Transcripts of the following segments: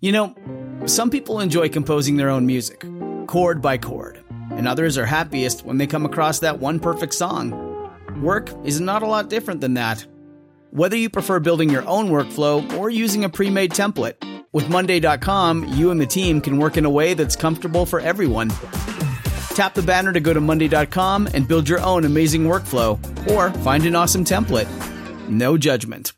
You know, some people enjoy composing their own music, chord by chord, and others are happiest when they come across that one perfect song. Work is not a lot different than that. Whether you prefer building your own workflow or using a pre-made template, with Monday.com, you and the team can work in a way that's comfortable for everyone. Tap the banner to go to Monday.com and build your own amazing workflow, or find an awesome template. No judgment.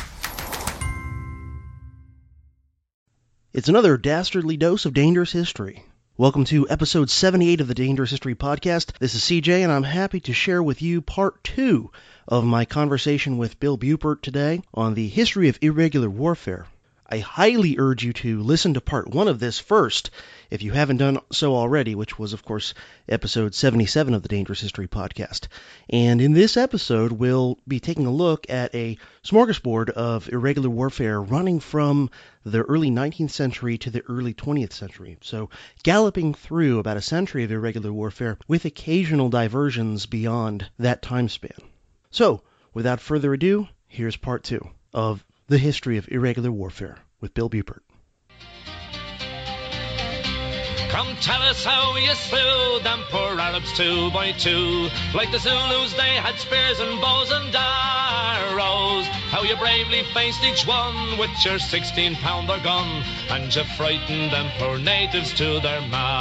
It's another dastardly dose of dangerous history. Welcome to episode 78 of the Dangerous History Podcast. This is CJ, and I'm happy to share with you part 2 of my conversation with Bill Buppert today on the history of irregular warfare. I highly urge you to listen to part 1 of this first, if you haven't done so already, which was, of course, episode 77 of the Dangerous History Podcast. And in this episode, we'll be taking a look at a smorgasbord of irregular warfare running from the early 19th century to the early 20th century. So galloping through about a century of irregular warfare with occasional diversions beyond that time span. So, without further ado, here's part 2 of The History of Irregular Warfare with Bill Buppert. Come tell us how you slew them poor Arabs 2 by 2. Like the Zulus they had spears and bows and arrows. How you bravely faced each one with your 16-pounder gun. And you frightened them poor natives to their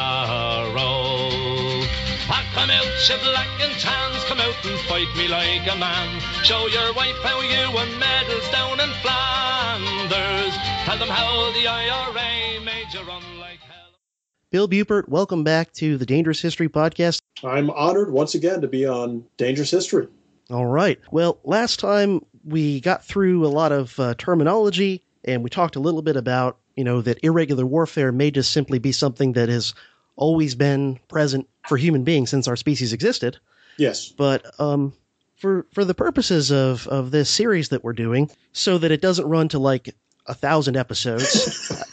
marrow. Ah, come out, you black and tans, come out and fight me like a man. Show your wife how you won medals down in Flanders. Tell them how the IRA made you run like hell. Bill Buppert, welcome back to the Dangerous History Podcast. I'm honored once again to be on Dangerous History. All right. Well, last time we got through a lot of terminology, and we talked a little bit about, that irregular warfare may just simply be something that has always been present for human beings since our species existed. Yes. But for the purposes of this series that we're doing, so that it doesn't run to like 1,000 episodes,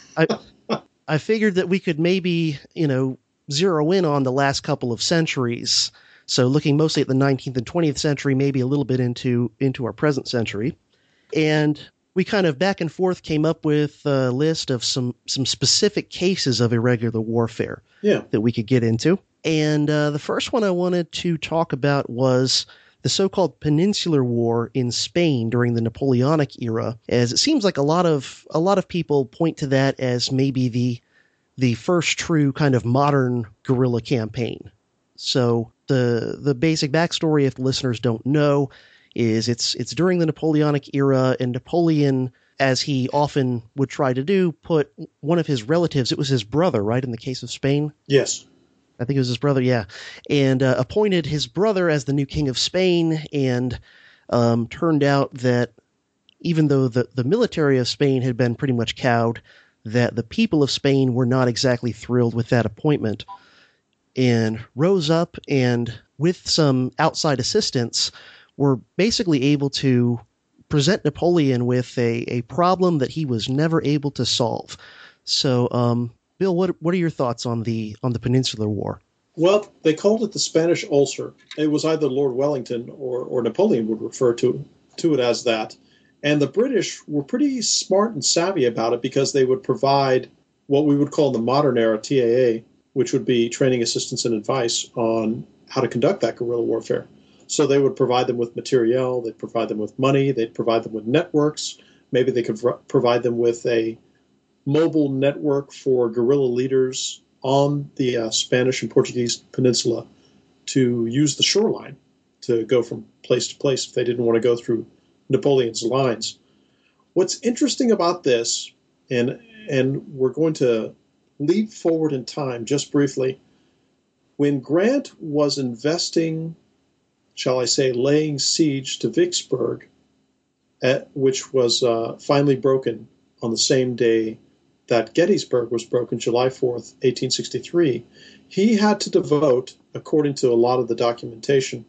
I figured that we could maybe, zero in on the last couple of centuries. So looking mostly at the 19th and 20th century, maybe a little bit into our present century. And we kind of back and forth came up with a list of some specific cases of irregular warfare that we could get into. And the first one I wanted to talk about was the so-called Peninsular War in Spain during the Napoleonic era, as it seems like a lot of people point to that as maybe the first true kind of modern guerrilla campaign. So the basic backstory, if the listeners don't know, is it's during the Napoleonic era, and Napoleon, as he often would try to do, put one of his relatives, it was his brother, right, in the case of Spain? Yes. I think it was his brother, yeah, and appointed his brother as the new king of Spain, and turned out that even though the military of Spain had been pretty much cowed, that the people of Spain were not exactly thrilled with that appointment, and rose up and, with some outside assistance, were basically able to present Napoleon with a problem that he was never able to solve. So, Bill, what are your thoughts on the Peninsular War? Well, they called it the Spanish ulcer. It was either Lord Wellington or Napoleon would refer to it as that. And the British were pretty smart and savvy about it because they would provide what we would call the modern era TAA, which would be training, assistance, and advice on how to conduct that guerrilla warfare. So they would provide them with materiel, they'd provide them with money, they'd provide them with networks. Maybe they could provide them with a mobile network for guerrilla leaders on the Spanish and Portuguese peninsula to use the shoreline to go from place to place if they didn't want to go through Napoleon's lines. What's interesting about this, and we're going to leap forward in time just briefly, when Grant was investing, shall I say, laying siege to Vicksburg, which was finally broken on the same day that Gettysburg was broken, July 4th, 1863, he had to devote, according to a lot of the documentation,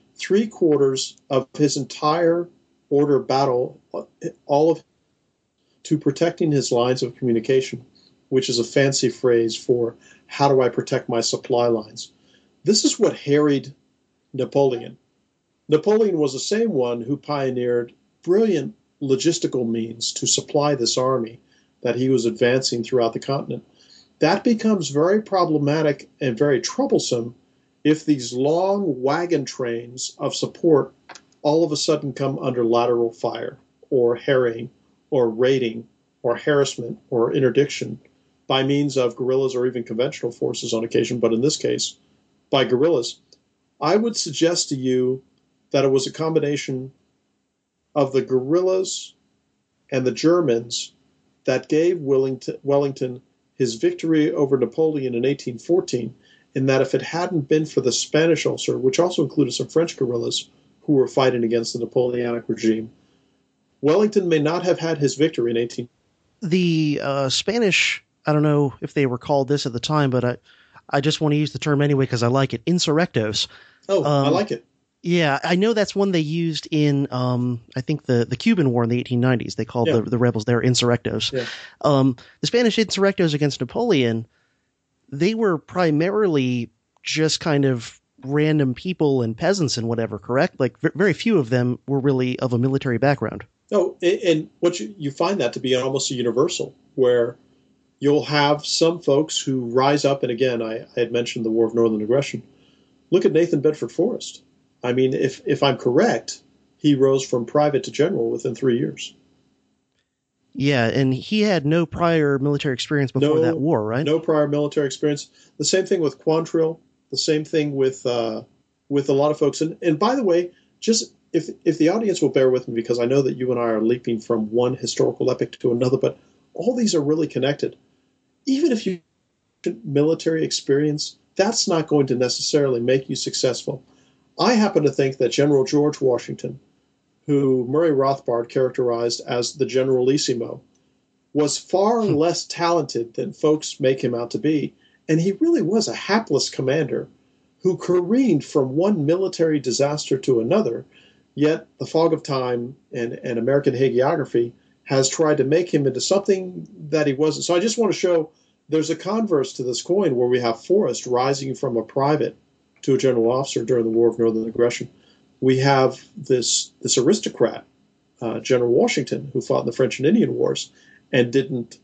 3/4 of his entire order of battle, all of to protecting his lines of communication, which is a fancy phrase for how do I protect my supply lines. This is what harried Napoleon. Napoleon was the same one who pioneered brilliant logistical means to supply this army that he was advancing throughout the continent. That becomes very problematic and very troublesome if these long wagon trains of support all of a sudden come under lateral fire or harrying or raiding or harassment or interdiction by means of guerrillas or even conventional forces on occasion, but in this case, by guerrillas. I would suggest to you that it was a combination of the guerrillas and the Germans that gave Wellington his victory over Napoleon in 1814, in that if it hadn't been for the Spanish ulcer, which also included some French guerrillas who were fighting against the Napoleonic regime, Wellington may not have had his victory in 18. The Spanish, I don't know if they were called this at the time, but I just want to use the term anyway because I like it, insurrectos. Oh, I like it. Yeah, I know that's one they used in, I think, the Cuban War in the 1890s. They called the rebels there insurrectos. Yeah. The Spanish insurrectos against Napoleon, they were primarily just kind of random people and peasants and whatever, correct? Like, very few of them were really of a military background. Oh, and what you find that to be almost a universal, where you'll have some folks who rise up, and again, I had mentioned the War of Northern Aggression. Look at Nathan Bedford Forrest. I mean, if I'm correct, he rose from private to general within 3 years. Yeah, and he had no prior military experience before that war, right? No prior military experience. The same thing with Quantrill. The same thing with a lot of folks. And by the way, just if the audience will bear with me, because I know that you and I are leaping from one historical epic to another, but all these are really connected. Even if you have military experience, that's not going to necessarily make you successful. I happen to think that General George Washington, who Murray Rothbard characterized as the Generalissimo, was far less talented than folks make him out to be, and he really was a hapless commander who careened from one military disaster to another, yet the fog of time and American hagiography has tried to make him into something that he wasn't. So I just want to show there's a converse to this coin where we have Forrest rising from a private to a general officer during the War of Northern Aggression. We have this aristocrat, General Washington, who fought in the French and Indian Wars and didn't,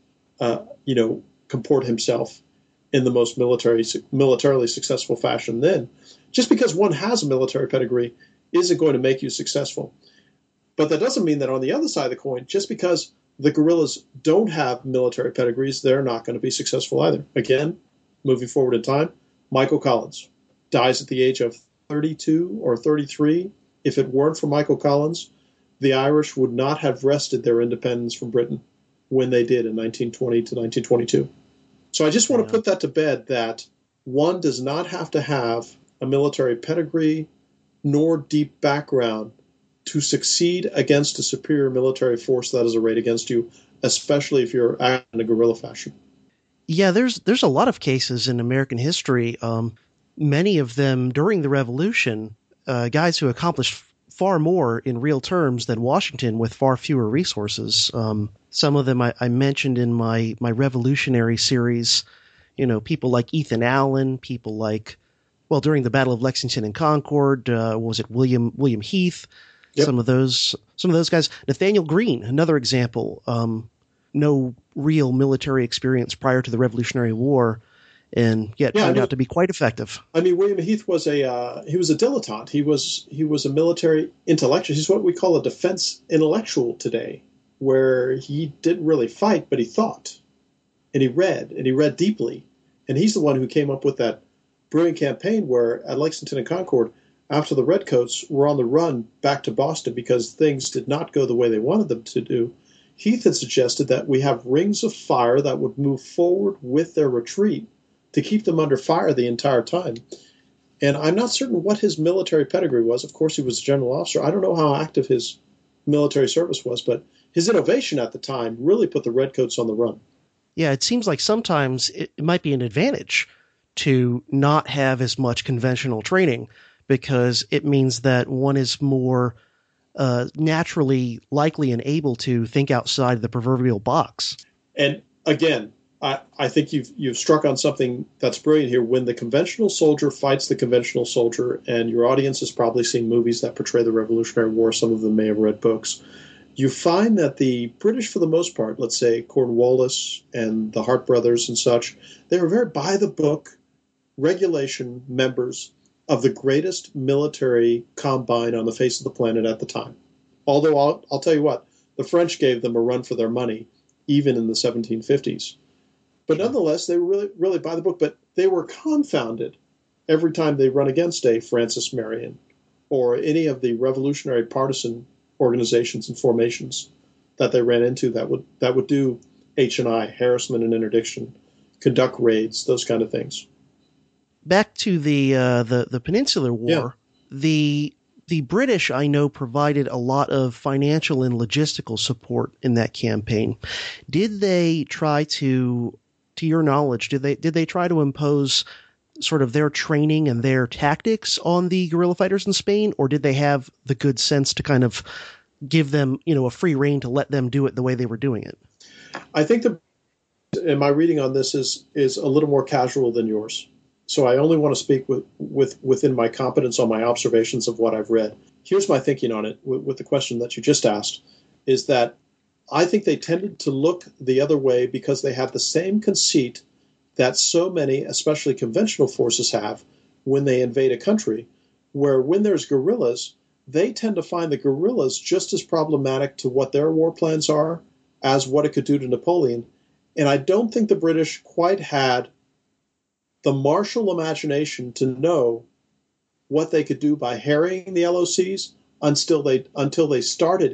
comport himself in the most militarily successful fashion then. Just because one has a military pedigree isn't going to make you successful. But that doesn't mean that on the other side of the coin, just because the guerrillas don't have military pedigrees, they're not going to be successful either. Again, moving forward in time, Michael Collins dies at the age of 32 or 33. If it weren't for Michael Collins, the Irish would not have wrested their independence from Britain when they did in 1920 to 1922. So I just want to put that to bed, that one does not have to have a military pedigree nor deep background to succeed against a superior military force that is arrayed against you, especially if you're acting in a guerrilla fashion. Yeah, there's a lot of cases in American history, many of them during the Revolution, guys who accomplished far more in real terms than Washington with far fewer resources. Some of them I mentioned in my Revolutionary series, people like Ethan Allen, people like, during the Battle of Lexington and Concord, was it William Heath? Yep. Some of those guys. Nathaniel Greene, another example. No real military experience prior to the Revolutionary War, and yet turned out to be quite effective. I mean, William Heath was a dilettante. He was a military intellectual. He's what we call a defense intellectual today, where he didn't really fight, but he thought, and he read deeply, and he's the one who came up with that brilliant campaign where at Lexington and Concord, after the Redcoats were on the run back to Boston because things did not go the way they wanted them to do, Heath had suggested that we have rings of fire that would move forward with their retreat to keep them under fire the entire time. And I'm not certain what his military pedigree was. Of course, he was a general officer. I don't know how active his military service was, but his innovation at the time really put the Redcoats on the run. Yeah, it seems like sometimes it might be an advantage to not have as much conventional training, because it means that one is more naturally likely and able to think outside the proverbial box. And again, I think you've struck on something that's brilliant here. When the conventional soldier fights the conventional soldier, and your audience has probably seen movies that portray the Revolutionary War, some of them may have read books, you find that the British, for the most part, let's say Cornwallis and the Hart brothers and such, they were very by-the-book regulation members of the greatest military combine on the face of the planet at the time. Although I'll tell you what, the French gave them a run for their money, even in the 1750s. But nonetheless, they were really, really by the book, but they were confounded every time they run against a Francis Marion or any of the revolutionary partisan organizations and formations that they ran into that would do H&I, harassment and interdiction, conduct raids, those kind of things. Back to the Peninsular War, the British, I know, provided a lot of financial and logistical support in that campaign. Did they try to your knowledge, did they try to impose sort of their training and their tactics on the guerrilla fighters in Spain, or did they have the good sense to kind of give them, a free rein to let them do it the way they were doing it? I think and my reading on this is a little more casual than yours. So I only want to speak within my competence on my observations of what I've read. Here's my thinking on it with the question that you just asked, is that I think they tended to look the other way because they have the same conceit that so many, especially conventional forces, have when they invade a country, where when there's guerrillas, they tend to find the guerrillas just as problematic to what their war plans are as what it could do to Napoleon. And I don't think the British quite had the martial imagination to know what they could do by harrying the LOCs until they started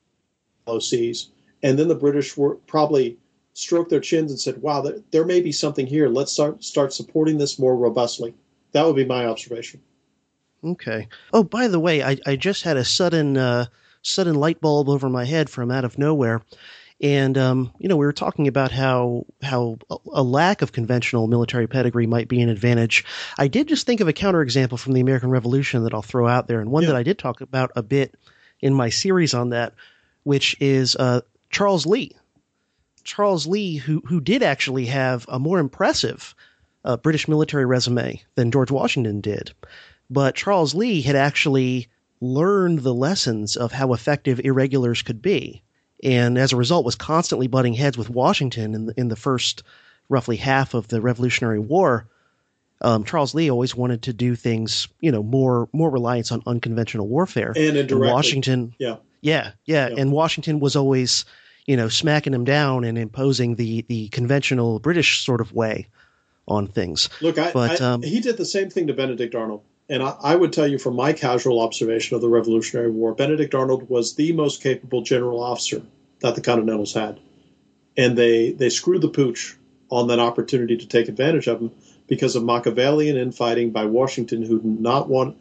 LOCs. And then the British were probably stroked their chins and said, wow, there may be something here. Let's start supporting this more robustly. That would be my observation. Okay. Oh, by the way, I just had a sudden light bulb over my head from out of nowhere. And, we were talking about how a lack of conventional military pedigree might be an advantage. I did just think of a counterexample from the American Revolution that I'll throw out there, and one that I did talk about a bit in my series on that, which is Charles Lee. Charles Lee, who did actually have a more impressive British military resume than George Washington did. But Charles Lee had actually learned the lessons of how effective irregulars could be, and as a result was constantly butting heads with Washington in the first roughly half of the Revolutionary War. Charles Lee always wanted to do things, more reliance on unconventional warfare. And indirectly. Washington, yeah. And Washington was always, smacking him down and imposing the conventional British sort of way on things. Look, he did the same thing to Benedict Arnold. And I would tell you from my casual observation of the Revolutionary War, Benedict Arnold was the most capable general officer that the Continentals had. And they screwed the pooch on that opportunity to take advantage of him because of Machiavellian infighting by Washington, who did not want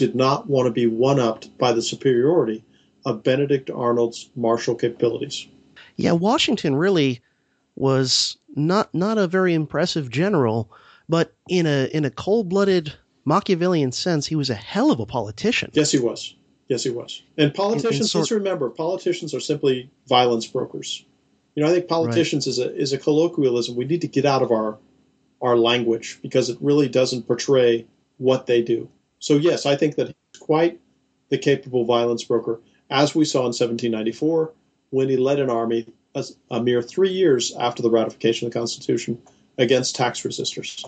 to be one-upped by the superiority of Benedict Arnold's martial capabilities. Yeah, Washington really was not a very impressive general, but in a cold-blooded Machiavellian sense, he was a hell of a politician. Yes, he was. And politicians, let's remember, politicians are simply violence brokers. I think politicians is a colloquialism. We need to get out of our language because it really doesn't portray what they do. So yes, I think that he's quite the capable violence broker, as we saw in 1794 when he led an army a mere 3 years after the ratification of the Constitution against tax resistors.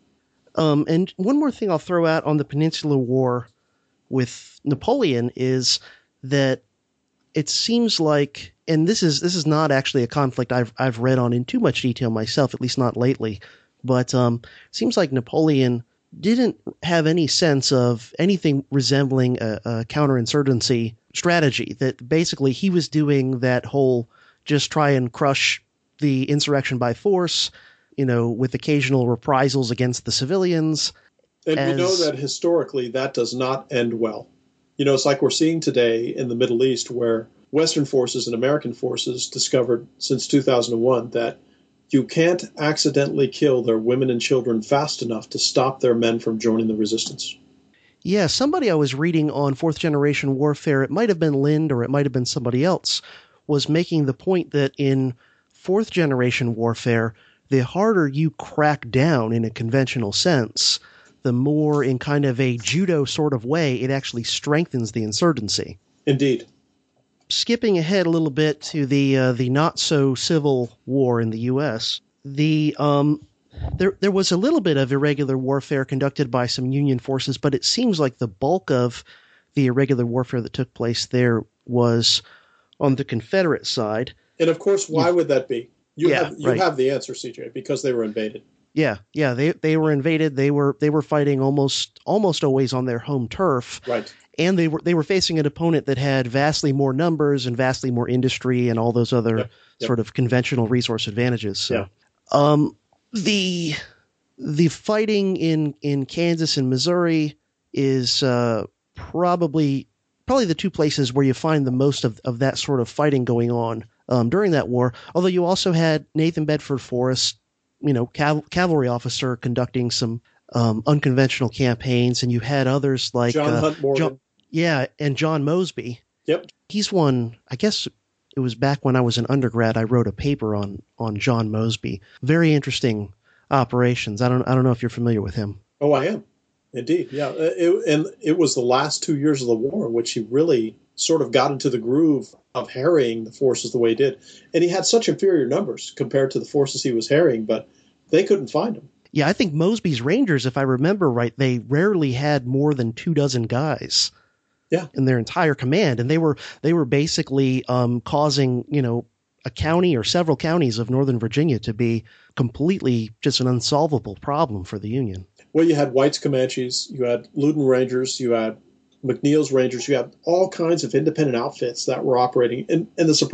And one more thing I'll throw out on the Peninsular War with Napoleon is that it seems like, and this is not actually a conflict I've read on in too much detail myself, at least not lately, but it seems like Napoleon didn't have any sense of anything resembling a counterinsurgency strategy, that basically he was doing that whole just try and crush the insurrection by force, with occasional reprisals against the civilians. And we know that historically that does not end well. It's like we're seeing today in the Middle East, where Western forces and American forces discovered since 2001 that you can't accidentally kill their women and children fast enough to stop their men from joining the resistance. Yeah, somebody I was reading on fourth generation warfare, it might have been Lind or it might have been somebody else, was making the point that in fourth generation warfare, the harder you crack down in a conventional sense, the more in kind of a judo sort of way it actually strengthens the insurgency. Indeed. skipping ahead a little bit to the not so civil war in the U.S., there was a little bit of irregular warfare conducted by some Union forces, but it seems like the bulk of the irregular warfare that took place there was on the Confederate side. And of course, why would that be? You right. have the answer, CJ, because they were invaded. Yeah, they were invaded. They were fighting almost always on their home turf. Right. And they were facing an opponent that had vastly more numbers and vastly more industry and all those other sort of conventional resource advantages. So, the fighting in Kansas and Missouri is probably the two places where you find the most of that sort of fighting going on during that war. Although you also had Nathan Bedford Forrest, cavalry officer, conducting some unconventional campaigns, and you had others like John Hunt Morgan. And John Mosby. Yep. He's one, I guess it was back when I was an undergrad, I wrote a paper on John Mosby. Very interesting operations. I don't know if you're familiar with him. Oh, I am. Indeed. Yeah. It was the last 2 years of the war in which he really sort of got into the groove of harrying the forces the way he did. And he had such inferior numbers compared to the forces he was harrying, but they couldn't find him. Yeah, I think Mosby's Rangers, if I remember right, they rarely had more than 24 guys. Yeah. In their entire command, and they were basically causing a county or several counties of Northern Virginia to be completely just an unsolvable problem for the Union. Well, you had White's Comanches, you had Loudon Rangers, you had McNeil's Rangers, you had all kinds of independent outfits that were operating. And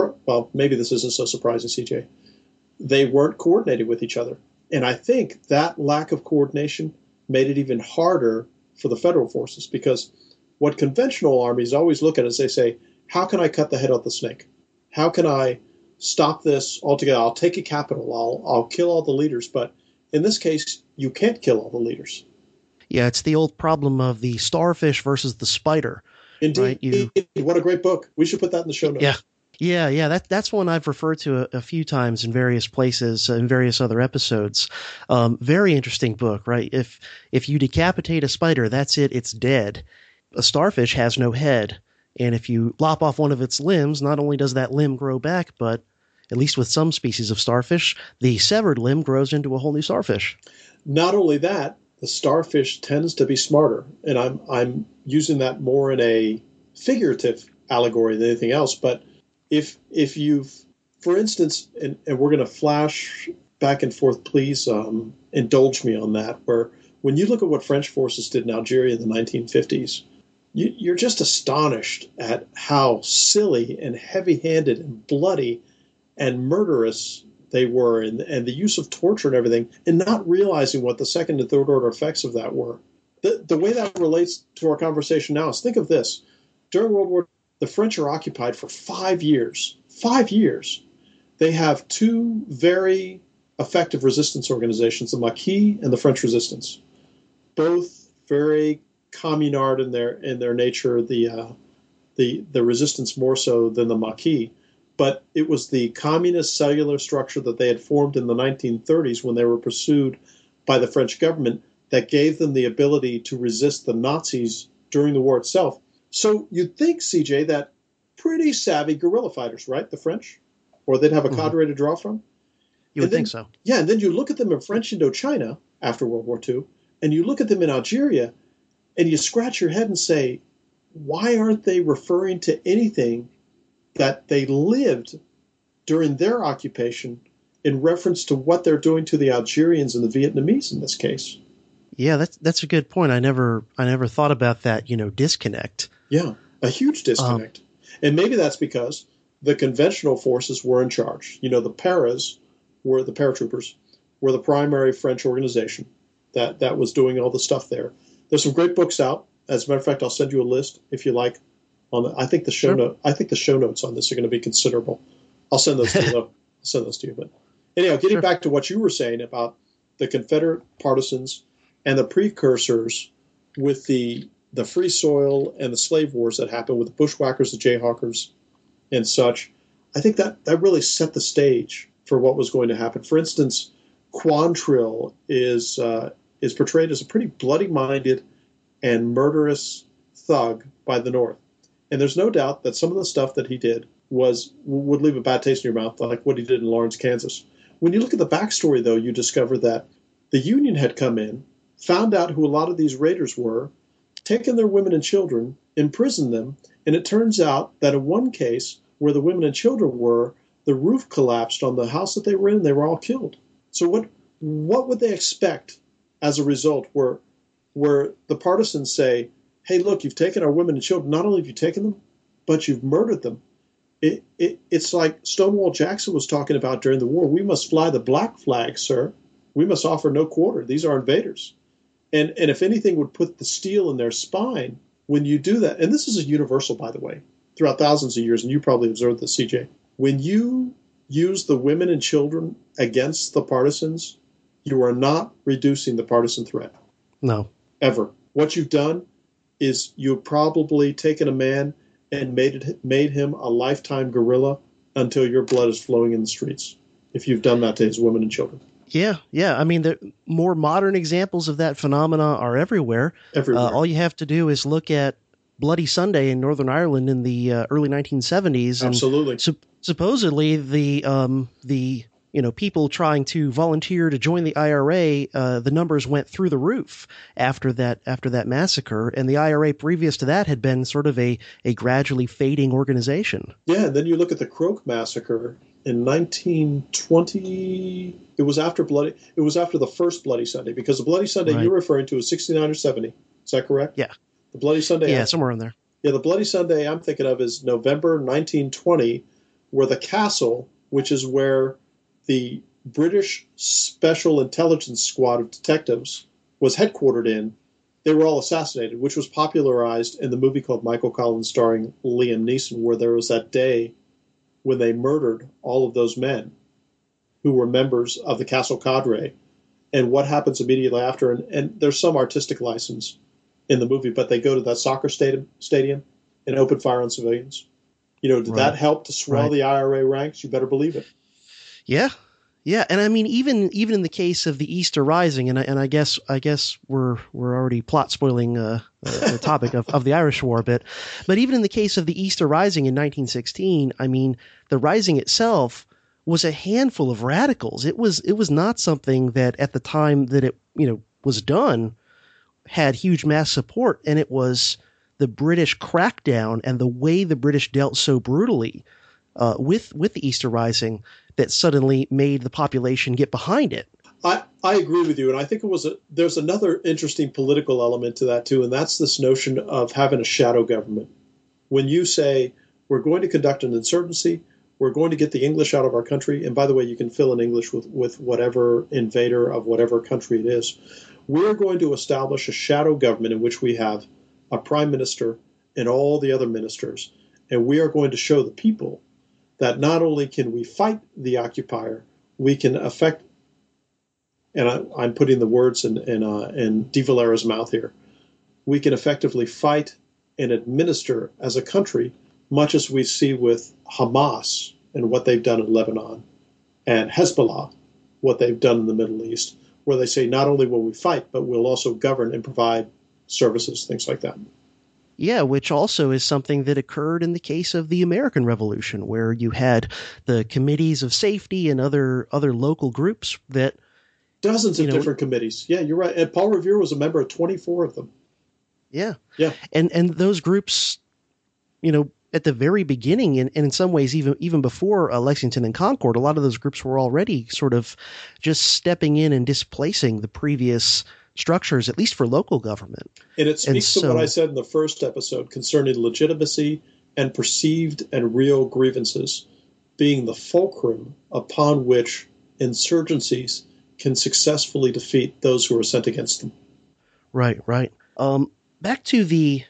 maybe this isn't so surprising, CJ. They weren't coordinated with each other, and I think that lack of coordination made it even harder for the federal forces, because what conventional armies always look at is they say, how can I cut the head off the snake? How can I stop this altogether? I'll take a capital. I'll kill all the leaders. But in this case, you can't kill all the leaders. Yeah, it's the old problem of the starfish versus the spider. Indeed. Right? What a great book. We should put that in the show notes. Yeah. That's one I've referred to a few times in various places, in various other episodes. Very interesting book, right? If you decapitate a spider, that's it. It's dead. A starfish has no head, and if you lop off one of its limbs, not only does that limb grow back, but at least with some species of starfish, the severed limb grows into a whole new starfish. Not only that, the starfish tends to be smarter, and I'm using that more in a figurative allegory than anything else. But if you've, for instance, and we're going to flash back and forth, please indulge me on that, where when you look at what French forces did in Algeria in the 1950s, you're just astonished at how silly and heavy-handed and bloody and murderous they were, and the use of torture and everything, and not realizing what the second and third order effects of that were. The way that relates to our conversation now is, think of this. During World War II, the French are occupied for 5 years. 5 years. They have two very effective resistance organizations, the Maquis and the French Resistance. Both very communard in their nature, the resistance more so than the Maquis. But it was the communist cellular structure that they had formed in the 1930s when they were pursued by the French government that gave them the ability to resist the Nazis during the war itself. So you'd think, CJ, that pretty savvy guerrilla fighters, right, the French? Or they'd have a cadre to draw from? You would think so. Yeah, and then you look at them in French Indochina after World War II, and you look at them in Algeria, and you scratch your head and say, why aren't they referring to anything that they lived during their occupation in reference to what they're doing to the Algerians and the Vietnamese in this case? Yeah, that's a good point. I never thought about that, disconnect. Yeah, a huge disconnect. And maybe that's because the conventional forces were in charge. The paras, the paratroopers, were the primary French organization that was doing all the stuff there. There's some great books out. As a matter of fact, I'll send you a list if you like. I think the show notes on this are going to be considerable. I'll send those to you. I'll send those to you. But anyhow, getting back to what you were saying about the Confederate partisans and the precursors with the free soil and the slave wars that happened with the bushwhackers, the Jayhawkers, and such, I think that really set the stage for what was going to happen. For instance, Quantrill is portrayed as a pretty bloody-minded and murderous thug by the North. And there's no doubt that some of the stuff that he did would leave a bad taste in your mouth, like what he did in Lawrence, Kansas. When you look at the backstory, though, you discover that the Union had come in, found out who a lot of these raiders were, taken their women and children, imprisoned them, and it turns out that in one case where the women and children were, the roof collapsed on the house that they were in. They were all killed. So what would they expect as a result where the partisans say, hey, look, you've taken our women and children. Not only have you taken them, but you've murdered them. It's like Stonewall Jackson was talking about during the war. We must fly the black flag, sir. We must offer no quarter. These are invaders. And if anything would put the steel in their spine, when you do that, and this is a universal, by the way, throughout thousands of years, and you probably observed this, CJ, when you use the women and children against the partisans, you are not reducing the partisan threat. No. Ever. What you've done is you've probably taken a man and made him a lifetime guerrilla until your blood is flowing in the streets, if you've done that to his women and children. Yeah. I mean, the more modern examples of that phenomena are everywhere. All you have to do is look at Bloody Sunday in Northern Ireland in the early 1970s. Absolutely. And supposedly the people trying to volunteer to join the IRA, the numbers went through the roof after that massacre. And the IRA previous to that had been sort of a gradually fading organization. Yeah. And then you look at the Croke massacre in 1920. It was after the first Bloody Sunday, because the Bloody Sunday You're referring to is 69 or 70. Is that correct? Yeah. The Bloody Sunday. Yeah, somewhere in there. Yeah. The Bloody Sunday I'm thinking of is November 1920, where the castle, which is where the British Special Intelligence Squad of detectives was headquartered in, they were all assassinated, which was popularized in the movie called Michael Collins starring Liam Neeson, where there was that day when they murdered all of those men who were members of the castle cadre, and what happens immediately after. And there's some artistic license in the movie, but they go to that soccer stadium and open fire on civilians. Did that help to swell the IRA ranks? You better believe it. Yeah. And I mean, even in the case of the Easter Rising, and I guess we're already plot spoiling the topic of the Irish War a bit, but even in the case of the Easter Rising in 1916, I mean, the Rising itself was a handful of radicals. It was not something that at the time that it was done had huge mass support, and it was the British crackdown and the way the British dealt so brutally with the Easter Rising that suddenly made the population get behind it. I agree with you, and I think there's another interesting political element to that too, and that's this notion of having a shadow government. When you say, we're going to conduct an insurgency, we're going to get the English out of our country, and by the way, you can fill in English with whatever invader of whatever country it is, we're going to establish a shadow government in which we have a prime minister and all the other ministers, and we are going to show the people that not only can we fight the occupier, we can affect, and I'm putting the words in De Valera's mouth here, we can effectively fight and administer as a country, much as we see with Hamas and what they've done in Lebanon, and Hezbollah, what they've done in the Middle East, where they say not only will we fight, but we'll also govern and provide services, things like that. Yeah, which also is something that occurred in the case of the American Revolution, where you had the committees of safety and other local groups that... Dozens of different committees. Yeah, you're right. And Paul Revere was a member of 24 of them. Yeah. Yeah. And those groups, at the very beginning, and in some ways even before Lexington and Concord, a lot of those groups were already sort of just stepping in and displacing the previous structures, at least for local government. And it speaks to what I said in the first episode concerning legitimacy and perceived and real grievances being the fulcrum upon which insurgencies can successfully defeat those who are sent against them. Right. Back to the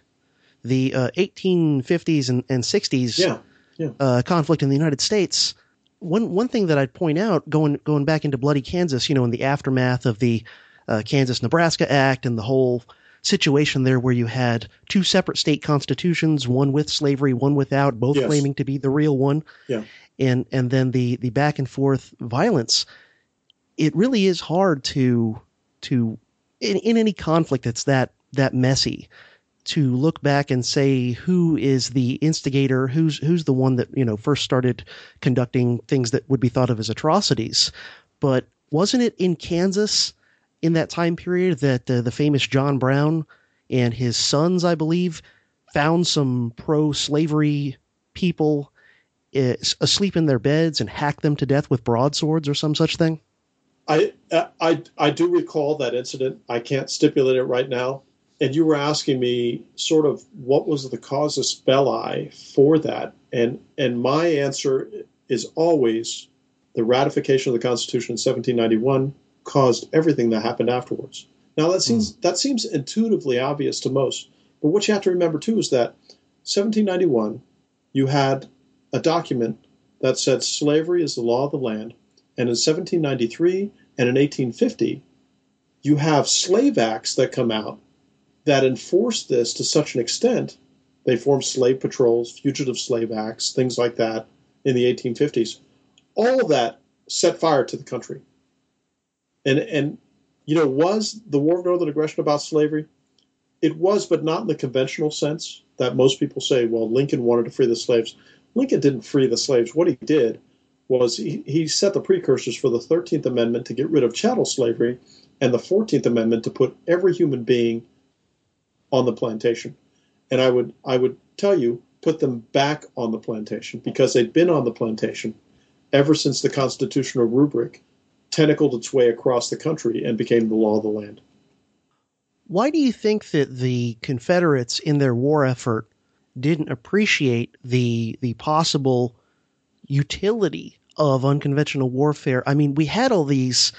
1850s and 60s conflict in the United States. One thing that I'd point out, going back into Bloody Kansas, in the aftermath of the Kansas-Nebraska Act and the whole situation there where you had two separate state constitutions, one with slavery, one without, both claiming to be the real one. Yeah. And then the back and forth violence. It really is hard to in any conflict that's that messy, to look back and say who is the instigator, who's the one that, first started conducting things that would be thought of as atrocities. But wasn't it in Kansas in that time period that the famous John Brown and his sons, I believe, found some pro-slavery people asleep in their beds and hacked them to death with broadswords or some such thing? I do recall that incident. I can't stipulate it right now. And you were asking me sort of what was the casus belli for that. And my answer is always the ratification of the Constitution in 1791 caused everything that happened afterwards. Now, that seems intuitively obvious to most. But what you have to remember, too, is that 1791, you had a document that said slavery is the law of the land. And in 1793 and in 1850, you have slave acts that come out that enforce this to such an extent. They formed slave patrols, fugitive slave acts, things like that in the 1850s. All of that set fire to the country. And was the War of Northern Aggression about slavery? It was, but not in the conventional sense that most people say, well, Lincoln wanted to free the slaves. Lincoln didn't free the slaves. What he did was he set the precursors for the 13th Amendment to get rid of chattel slavery and the 14th Amendment to put every human being on the plantation. And I would tell you, put them back on the plantation because they'd been on the plantation ever since the constitutional rubric tentacled its way across the country and became the law of the land. Why do you think that the Confederates in their war effort didn't appreciate the possible utility of unconventional warfare? I mean, we had all these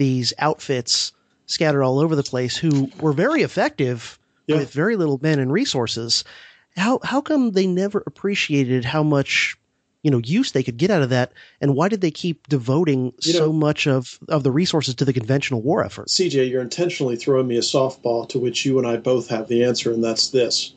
outfits scattered all over the place who were very effective with very little men and resources. How come they never appreciated how much use they could get out of that, and why did they keep devoting so much of the resources to the conventional war effort? CJ, you're intentionally throwing me a softball to which you and I both have the answer, and that's this.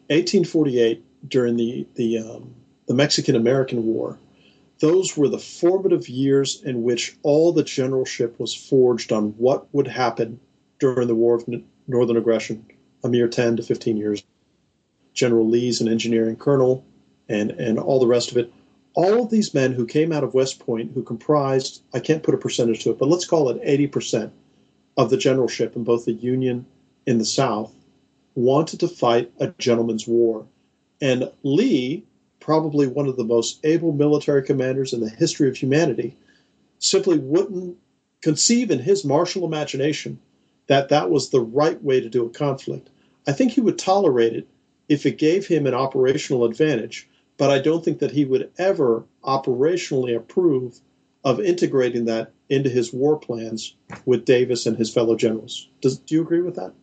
1848, during the Mexican-American War, those were the formative years in which all the generalship was forged on what would happen during the War of Northern Aggression, a mere 10 to 15 years. General Lee's an engineering colonel, and all the rest of it. All of these men who came out of West Point, who comprised, I can't put a percentage to it, but let's call it 80% of the generalship in both the Union and the South, wanted to fight a gentleman's war. And Lee, probably one of the most able military commanders in the history of humanity, simply wouldn't conceive in his martial imagination that that was the right way to do a conflict. I think he would tolerate it if it gave him an operational advantage, but I don't think that he would ever operationally approve of integrating that into his war plans with Davis and his fellow generals. Do you agree with that?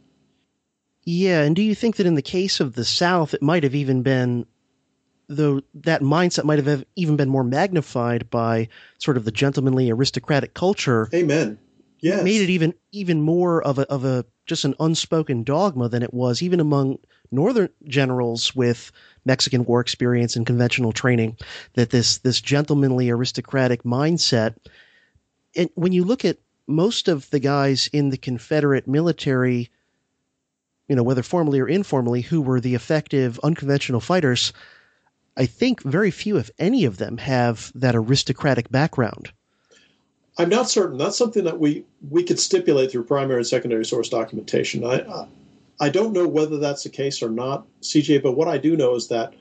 Yeah, and do you think that in the case of the South, it might have even been, though that mindset might have even been more magnified by sort of the gentlemanly aristocratic culture? Amen. Yes. Made it even more of a just an unspoken dogma than it was even among Northern generals with Mexican War experience and conventional training, that this gentlemanly aristocratic mindset. And when you look at most of the guys in the Confederate military, whether formally or informally, who were the effective unconventional fighters, I think very few, if any of them, have that aristocratic background. I'm not certain. That's something that we could stipulate through primary and secondary source documentation. I don't know whether that's the case or not, CJ, but what I do know is that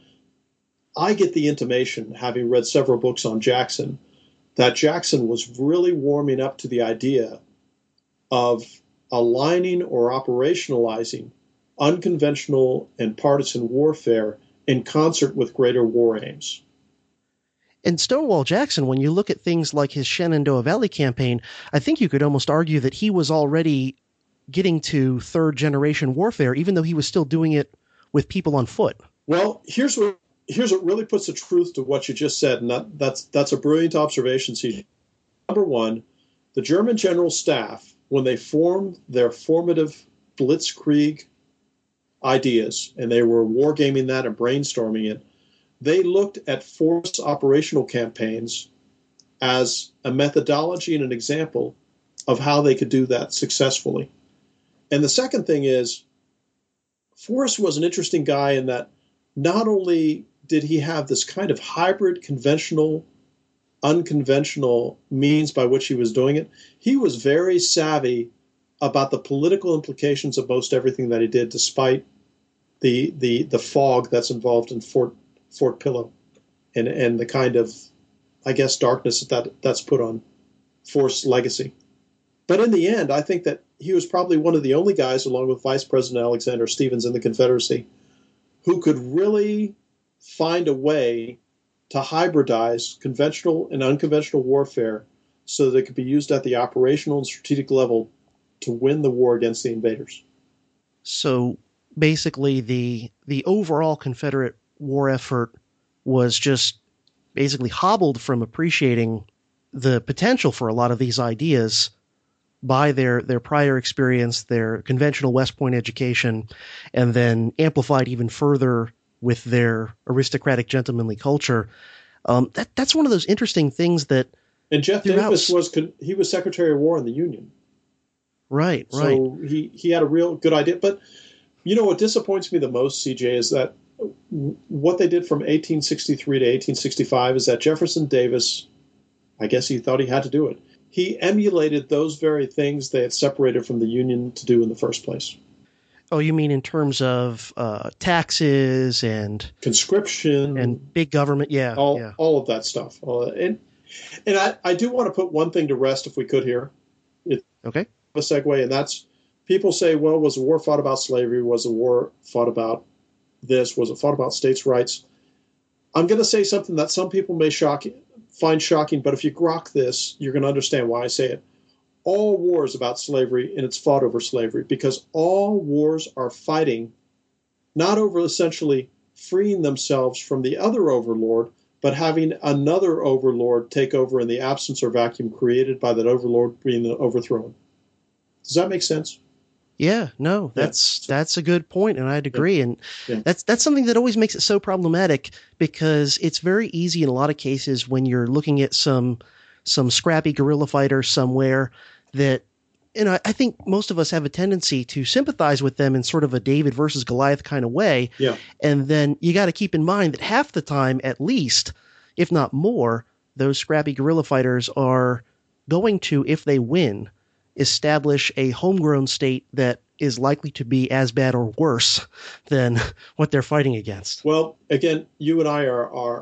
I get the intimation, having read several books on Jackson, that Jackson was really warming up to the idea of aligning or operationalizing unconventional and partisan warfare in concert with greater war aims. And Stonewall Jackson, when you look at things like his Shenandoah Valley campaign, I think you could almost argue that he was already getting to third-generation warfare, even though he was still doing it with people on foot. Well, here's what really puts the truth to what you just said, and that's a brilliant observation, CJ. Number one, the German general staff, when they formed their formative blitzkrieg ideas, and they were wargaming that and brainstorming it, they looked at force operational campaigns as a methodology and an example of how they could do that successfully. And the second thing is, Forrest was an interesting guy in that not only did he have this kind of hybrid, conventional, unconventional means by which he was doing it, he was very savvy about the political implications of most everything that he did, despite the fog that's involved in Fort Pillow and the kind of, I guess, darkness that's put on Forrest's legacy. But in the end, I think that he was probably one of the only guys, along with Vice President Alexander Stephens in the Confederacy, who could really find a way to hybridize conventional and unconventional warfare so that it could be used at the operational and strategic level to win the war against the invaders. So basically the overall Confederate war effort was just basically hobbled from appreciating the potential for a lot of these ideas by their prior experience, their conventional West Point education, and then amplified even further with their aristocratic gentlemanly culture. That's one of those interesting things that. And Jeff Davis was Secretary of War in the Union. Right. So he had a real good idea. But what disappoints me the most, CJ, is that what they did from 1863 to 1865 is that Jefferson Davis, I guess he thought he had to do it. He emulated those very things they had separated from the Union to do in the first place. Oh, you mean in terms of taxes and conscription and big government? Yeah, all of that stuff. And I do want to put one thing to rest, if we could here. Okay. A segue, and that's people say, well, was the war fought about slavery? Was the war fought about this? Was it fought about states' rights? I'm going to say something that some people may find shocking, but if you grok this, you're going to understand why I say it. All wars about slavery, and it's fought over slavery, because all wars are fighting not over essentially freeing themselves from the other overlord, but having another overlord take over in the absence or vacuum created by that overlord being overthrown. Does that make sense? Yeah, no, that's a good point, and I'd agree. And that's something that always makes it so problematic, because it's very easy in a lot of cases when you're looking at some scrappy guerrilla fighter somewhere that, I think most of us have a tendency to sympathize with them in sort of a David versus Goliath kind of way. Yeah. And then you got to keep in mind that half the time, at least, if not more, those scrappy guerrilla fighters are going to, if they win, establish a homegrown state that is likely to be as bad or worse than what they're fighting against. Well, again, you and I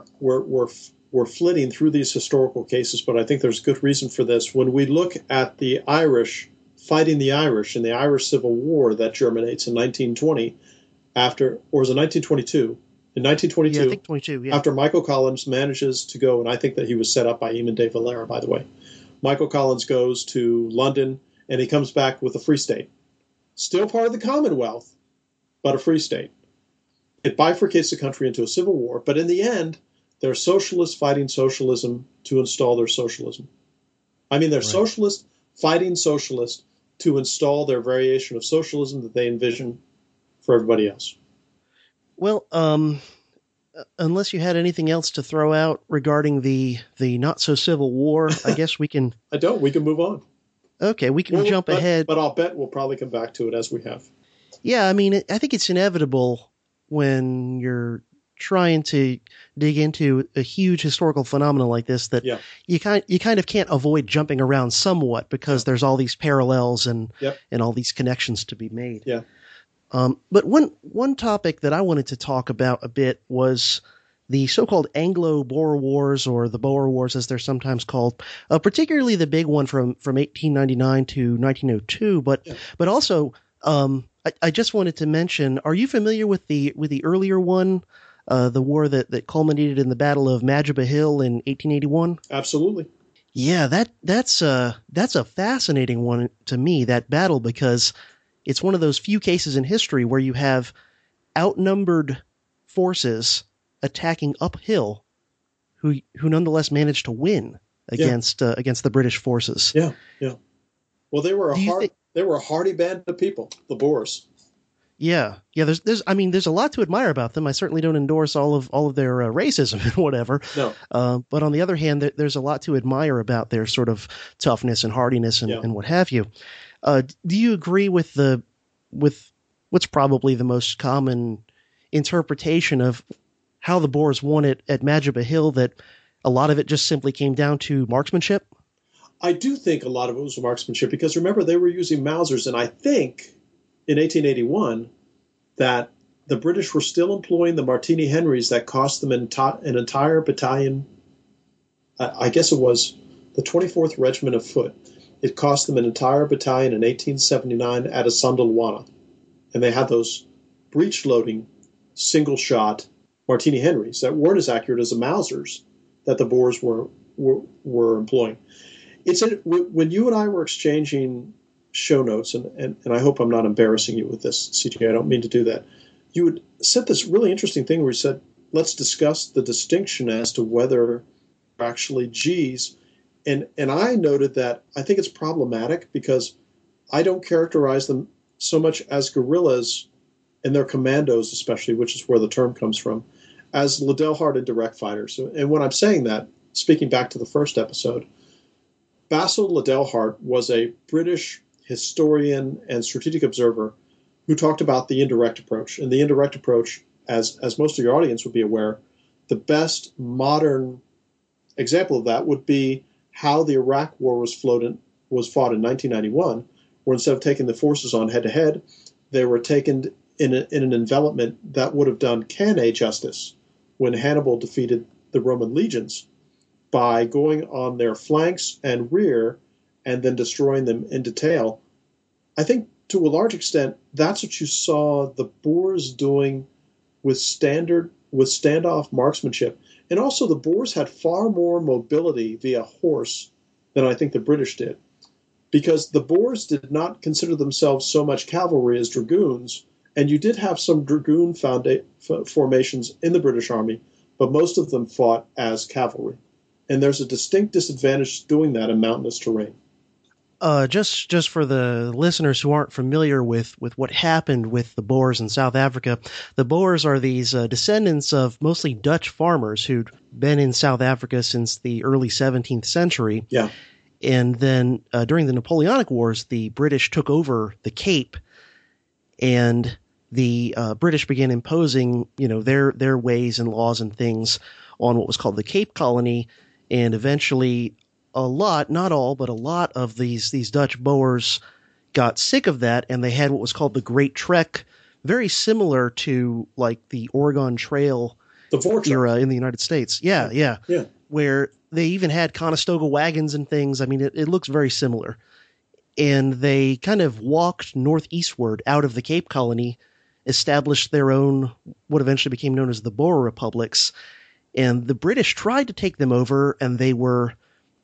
we're flitting through these historical cases, but I think there's good reason for this. When we look at the Irish fighting the Irish in the Irish Civil War that germinates in 1920, or is it 1922? In 1922, yeah, I think 22, yeah. After Michael Collins manages to go, and I think that he was set up by Eamon de Valera, by the way. Michael Collins goes to London, and he comes back with a free state. Still part of the Commonwealth, but a free state. It bifurcates the country into a civil war, but in the end, they're socialists fighting socialism to install their socialism. I mean, they're socialists fighting socialists to install their variation of socialism that they envision for everybody else. Well, unless you had anything else to throw out regarding the not-so-civil war, I guess we can... I don't. We can move on. Okay, we can jump ahead. But I'll bet we'll probably come back to it as we have. Yeah, I mean, I think it's inevitable when you're trying to dig into a huge historical phenomenon like this that you kind of can't avoid jumping around somewhat, because there's all these parallels and all these connections to be made. Yeah. But one topic that I wanted to talk about a bit was the so-called Anglo-Boer Wars, or the Boer Wars as they're sometimes called, particularly the big one from 1899 to 1902. But also, I just wanted to mention: are you familiar with the earlier one, the war that culminated in the Battle of Majuba Hill in 1881? Absolutely. Yeah, that's a fascinating one to me, that battle, because it's one of those few cases in history where you have outnumbered forces attacking uphill who nonetheless managed to win against the British forces. Yeah. Well, they were a hardy band of people, the Boers. Yeah. There's a lot to admire about them. I certainly don't endorse all of their racism and whatever. No. But on the other hand, there's a lot to admire about their sort of toughness and hardiness and what have you. Do you agree with what's probably the most common interpretation of how the Boers won it at Majuba Hill, that a lot of it just simply came down to marksmanship? I do think a lot of it was marksmanship, because remember, they were using Mausers, and I think in 1881 that the British were still employing the Martini Henrys that cost them an entire battalion. I guess it was the 24th Regiment of Foot. It cost them an entire battalion in 1879 at Asundalwana. And they had those breech-loading, single-shot Martini Henrys that weren't as accurate as the Mausers that the Boers were employing. When you and I were exchanging show notes, and I hope I'm not embarrassing you with this, CJ, I don't mean to do that. You had said this really interesting thing where you said, let's discuss the distinction as to whether actually Gs. And I noted that I think it's problematic because I don't characterize them so much as guerrillas and their commandos, especially, which is where the term comes from, as Liddell Hart and direct fighters. And when I'm saying that, speaking back to the first episode, Basil Liddell Hart was a British historian and strategic observer who talked about the indirect approach. And the indirect approach, as most of your audience would be aware, the best modern example of that would be how the Iraq War was fought in 1991, where instead of taking the forces on head-to-head, they were taken in an envelopment that would have done Cannae justice when Hannibal defeated the Roman legions by going on their flanks and rear and then destroying them in detail. I think to a large extent, that's what you saw the Boers doing with standoff marksmanship. And also the Boers had far more mobility via horse than I think the British did, because the Boers did not consider themselves so much cavalry as dragoons, and you did have some dragoon formations in the British Army, but most of them fought as cavalry. And there's a distinct disadvantage doing that in mountainous terrain. Just for the listeners who aren't familiar with what happened with the Boers in South Africa, the Boers are these descendants of mostly Dutch farmers who'd been in South Africa since the early 17th century. Yeah. And then during the Napoleonic Wars, the British took over the Cape, and the British began imposing, their ways and laws and things on what was called the Cape Colony, and eventually a lot, not all, but a lot of these Dutch Boers got sick of that, and they had what was called the Great Trek, very similar to like the Oregon Trail era in the United States. Yeah. Where they even had Conestoga wagons and things. I mean, it looks very similar. And they kind of walked northeastward out of the Cape Colony, established their own, what eventually became known as the Boer Republics. And the British tried to take them over, and they were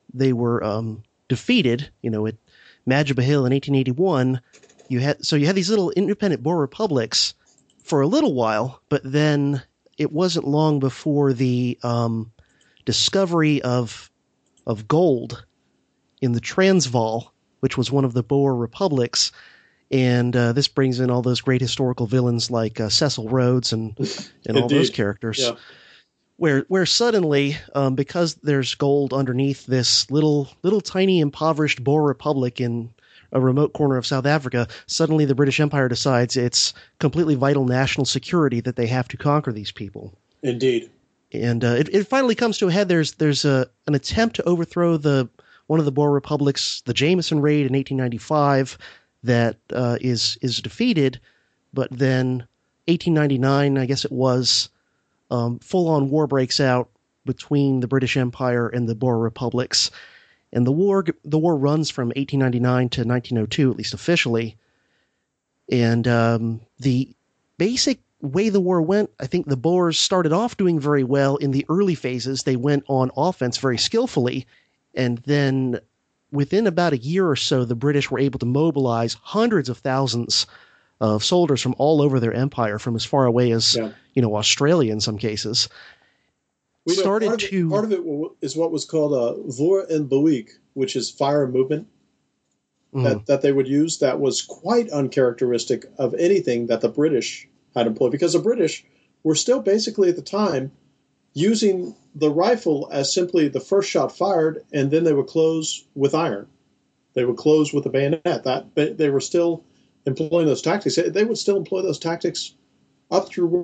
defeated, at Majuba Hill in 1881. You had these little independent Boer republics for a little while, but then it wasn't long before the discovery of gold in the Transvaal, which was one of the Boer republics. And this brings in all those great historical villains like Cecil Rhodes and all those characters. Yeah. Where suddenly, because there's gold underneath this little tiny impoverished Boer republic in a remote corner of South Africa, suddenly the British Empire decides it's completely vital national security that they have to conquer these people. Indeed. And it finally comes to a head. There's an attempt to overthrow one of the Boer republics, the Jameson Raid in 1895, that is defeated, but then 1899, I guess it was. Full-on war breaks out between the British Empire and the Boer republics, and the war runs from 1899 to 1902, at least officially. And the basic way the war went, I think the Boers started off doing very well in the early phases. They went on offense very skillfully, and then within about a year or so, the British were able to mobilize hundreds of thousands of soldiers from all over their empire, from as far away as Australia in some cases. Part of it is what was called Vuur en Beweeg, which is fire and movement, that they would use. That was quite uncharacteristic of anything that the British had employed, because the British were still basically at the time using the rifle as simply the first shot fired, and then they would close with iron. They would close with a bayonet. They were still employing those tactics. They would still employ those tactics up through.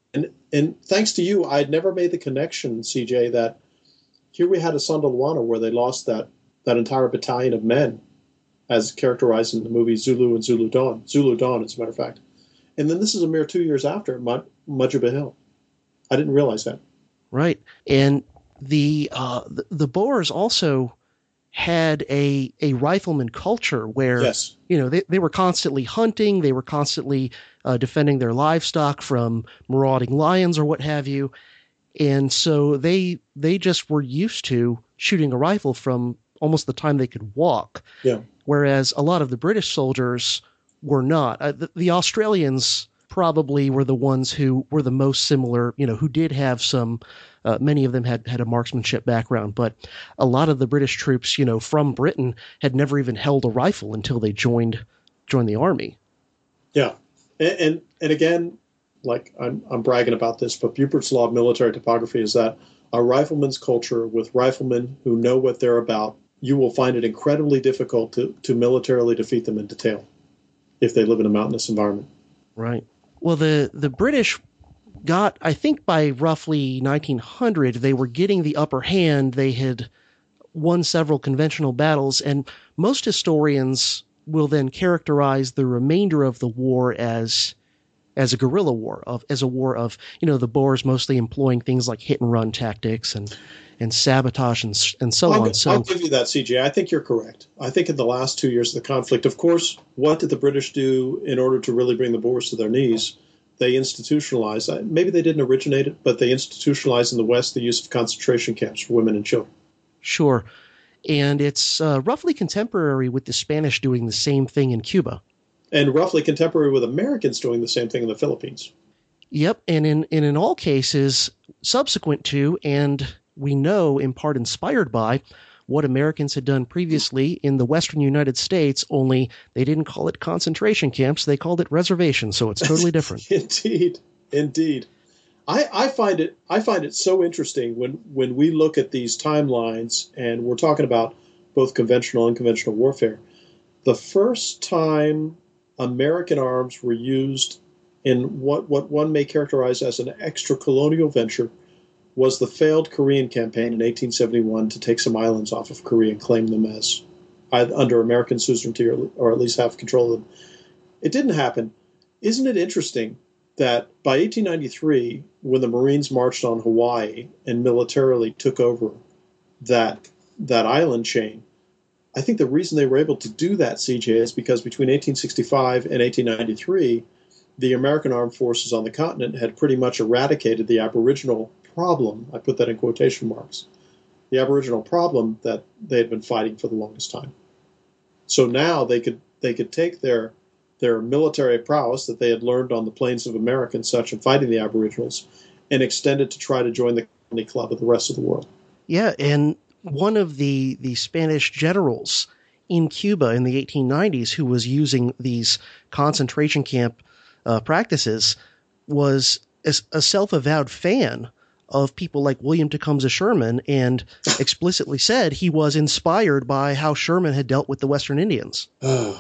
And thanks to you, I had never made the connection, CJ, that here we had a Sonda Luana where they lost that entire battalion of men, as characterized in the movie Zulu and Zulu Dawn. Zulu Dawn, as a matter of fact. And then this is a mere 2 years after Mujibur Hill. I didn't realize that. Right. And the Boers also had a rifleman culture where, yes, they were constantly hunting. They were constantly defending their livestock from marauding lions or what have you. And so they just were used to shooting a rifle from almost the time they could walk. Yeah. Whereas a lot of the British soldiers were not. The Australians probably were the ones who were the most similar, who did have some, many of them had a marksmanship background, but a lot of the British troops, from Britain had never even held a rifle until they joined the army. Yeah. And again, like I'm bragging about this, but Bupert's law of military topography is that a rifleman's culture with riflemen who know what they're about, you will find it incredibly difficult to militarily defeat them in detail if they live in a mountainous environment. Right. Well, the British got, I think by roughly 1900, they were getting the upper hand. They had won several conventional battles, and most historians will then characterize the remainder of the war as a guerrilla war, as a war of, the Boers mostly employing things like hit and run tactics and sabotage and so on. So I'll give you that, CJ. I think you're correct. I think in the last 2 years of the conflict, of course, what did the British do in order to really bring the Boers to their knees? They institutionalized, maybe they didn't originate it, but they institutionalized in the West the use of concentration camps for women and children. Sure. And it's roughly contemporary with the Spanish doing the same thing in Cuba. And roughly contemporary with Americans doing the same thing in the Philippines. Yep. And in all cases, subsequent to, and we know in part inspired by, what Americans had done previously in the Western United States, only they didn't call it concentration camps, they called it reservations, so it's totally different. Indeed. I find it so interesting when we look at these timelines, and we're talking about both conventional and unconventional warfare. The first time American arms were used in what one may characterize as an extra-colonial venture was the failed Korean campaign in 1871 to take some islands off of Korea and claim them as under American suzerainty, or at least have control of them. It didn't happen. Isn't it interesting that by 1893, when the Marines marched on Hawaii and militarily took over that island chain, I think the reason they were able to do that, CJ, is because between 1865 and 1893, the American armed forces on the continent had pretty much eradicated the Aboriginal problem, I put that in quotation marks, the Aboriginal problem that they had been fighting for the longest time. So now they could take their military prowess that they had learned on the plains of America and such in fighting the Aboriginals and extend it to try to join the colony club of the rest of the world. Yeah, and one of the Spanish generals in Cuba in the 1890s who was using these concentration camp practices was a self-avowed fan of people like William Tecumseh Sherman, and explicitly said he was inspired by how Sherman had dealt with the Western Indians.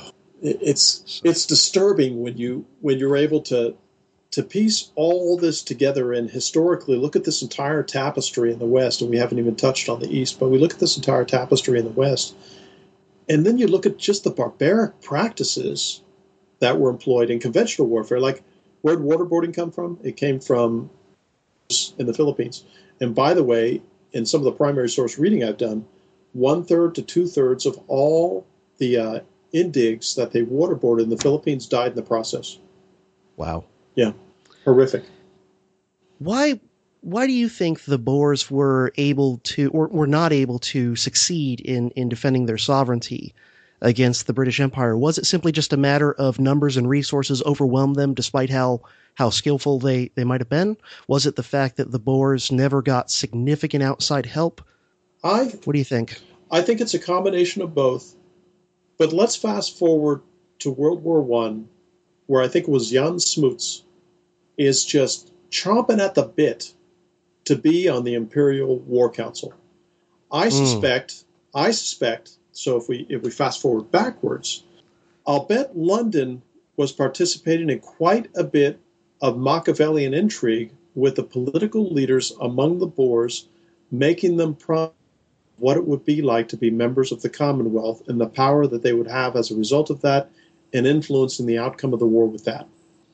It's disturbing when you're able to piece all this together and historically look at this entire tapestry in the West, and we haven't even touched on the East, but we look at this entire tapestry in the West, and then you look at just the barbaric practices that were employed in conventional warfare. Like, where did waterboarding come from? It came from in the Philippines. And by the way, in some of the primary source reading I've done, 1/3 to 2/3 of all the indigs that they waterboarded in the Philippines died in the process. Wow. Yeah. Horrific. Why do you think the Boers were able to, or were not able to, succeed in defending their sovereignty against the British Empire? Was it simply just a matter of numbers and resources overwhelmed them despite how skillful they might have been? Was it the fact that the Boers never got significant outside help? What do you think? I think it's a combination of both. But let's fast forward to World War I, where I think it was Jan Smuts is just chomping at the bit to be on the Imperial War Council. I suspect, so if we fast forward backwards, I'll bet London was participating in quite a bit of Machiavellian intrigue with the political leaders among the Boers, making them promise what it would be like to be members of the Commonwealth and the power that they would have as a result of that, and influencing the outcome of the war with that.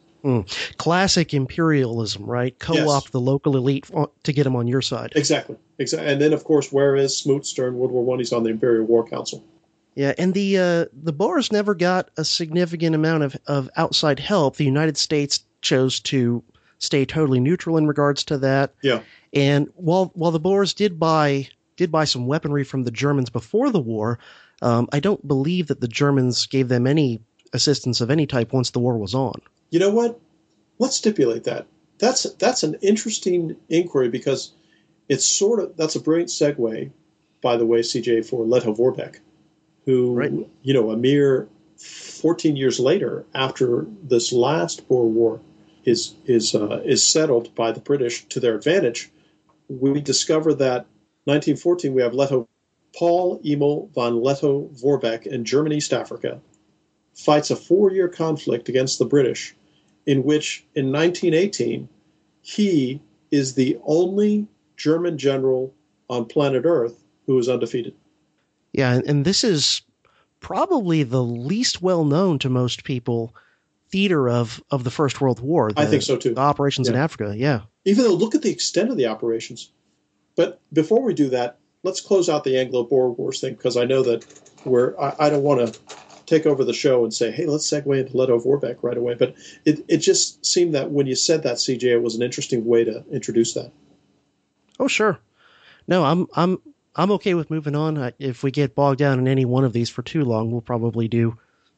Classic imperialism, right? Co-opt the local elite to get them on your side. Exactly. And then, of course, where is Smoot during World War I? He's on the Imperial War Council. Yeah, and the Boers never got a significant amount of outside help. The United States chose to stay totally neutral in regards to that. Yeah. And while the Boers did buy some weaponry from the Germans before the war, I don't believe that the Germans gave them any assistance of any type once the war was on. You know what? Let's stipulate that. That's an interesting inquiry, because it's that's a brilliant segue, by the way, CJ, for Letto Vorbeck, who, a mere 14 years later, after this last Boer War is settled by the British to their advantage, we discover that 1914 we have Paul Emil von Letto Vorbeck in German East Africa fights a 4-year conflict against the British, in which in 1918 he is the only German general on planet Earth who is undefeated. Yeah, and this is probably the least well-known to most people theater of the First World War. I think so, too. The operations in Africa, yeah. Even though, look at the extent of the operations. But before we do that, let's close out the Anglo-Boer Wars thing, because I know that I don't want to take over the show and say, hey, let's segue into Letto Vorbeck right away. But it just seemed that when you said that, CJ, it was an interesting way to introduce that. Oh, sure. No, I'm okay with moving on. If we get bogged down in any one of these for too long, we'll probably do,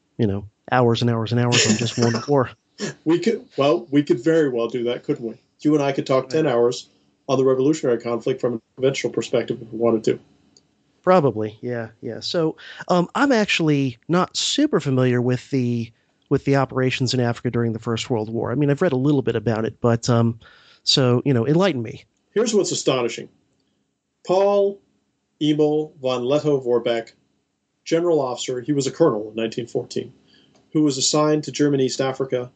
hours and hours and hours on just one war. We could very well do that, couldn't we? You and I could talk 10 hours on the revolutionary conflict from a conventional perspective if we wanted to. Probably, yeah. So I'm actually not super familiar with the operations in Africa during the First World War. I mean, I've read a little bit about it, but so enlighten me. Here's what's astonishing. Paul Emil von Letto Vorbeck, general officer, he was a colonel in 1914, who was assigned to German East Africa,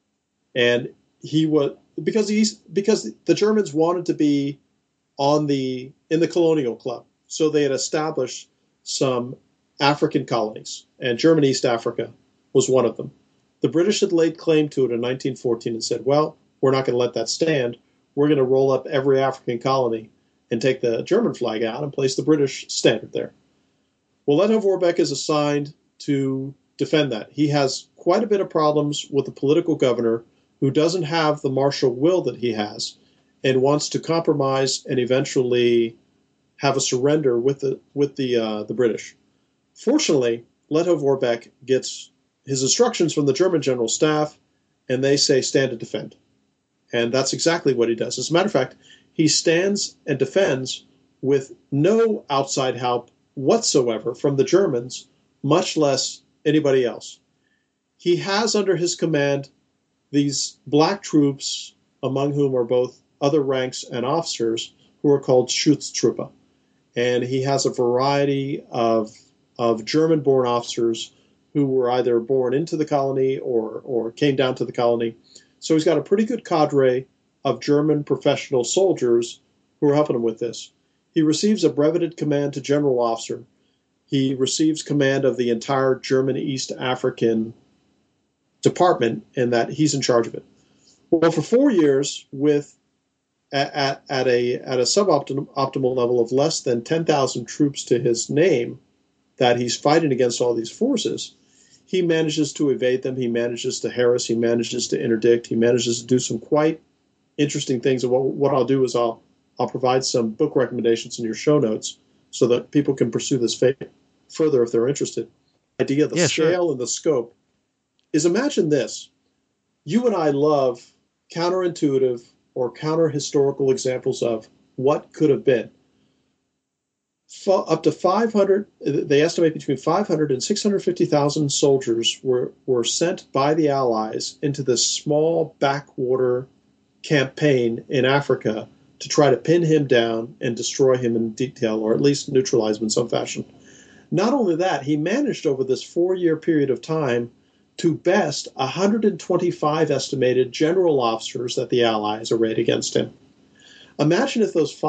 and he was because the Germans wanted to be in the colonial club. So they had established some African colonies, and German East Africa was one of them. The British had laid claim to it in 1914 and said, well, we're not going to let that stand. We're going to roll up every African colony and take the German flag out and place the British standard there. Well, Letto Vorbeck is assigned to defend that. He has quite a bit of problems with the political governor who doesn't have the martial will that he has and wants to compromise and eventually have a surrender with the British. Fortunately, Letto Vorbeck gets his instructions from the German general staff, and they say stand and defend. And that's exactly what he does. As a matter of fact, he stands and defends with no outside help whatsoever from the Germans, much less anybody else. He has under his command these black troops, among whom are both other ranks and officers, who are called Schutztruppe. And he has a variety of German-born officers who were either born into the colony or came down to the colony. So he's got a pretty good cadre of German professional soldiers who are helping him with this. He receives a breveted command to general officer. He receives command of the entire German East African department, and that he's in charge of it. Well, for 4 years, at a suboptimal level of less than 10,000 troops to his name, that he's fighting against all these forces, he manages to evade them. He manages to harass. He manages to interdict. He manages to do some quite interesting things. And what I'll do is I'll provide some book recommendations in your show notes so that people can pursue this further if they're interested. The idea of the scale and the scope is, imagine this. You and I love counterintuitive or counter-historical examples of what could have been. Up to 500, they estimate between 500 and 650,000 soldiers were sent by the Allies into this small backwater campaign in Africa to try to pin him down and destroy him in detail, or at least neutralize him in some fashion. Not only that, he managed over this 4-year period of time to best 125 estimated general officers that the Allies arrayed against him. Imagine if those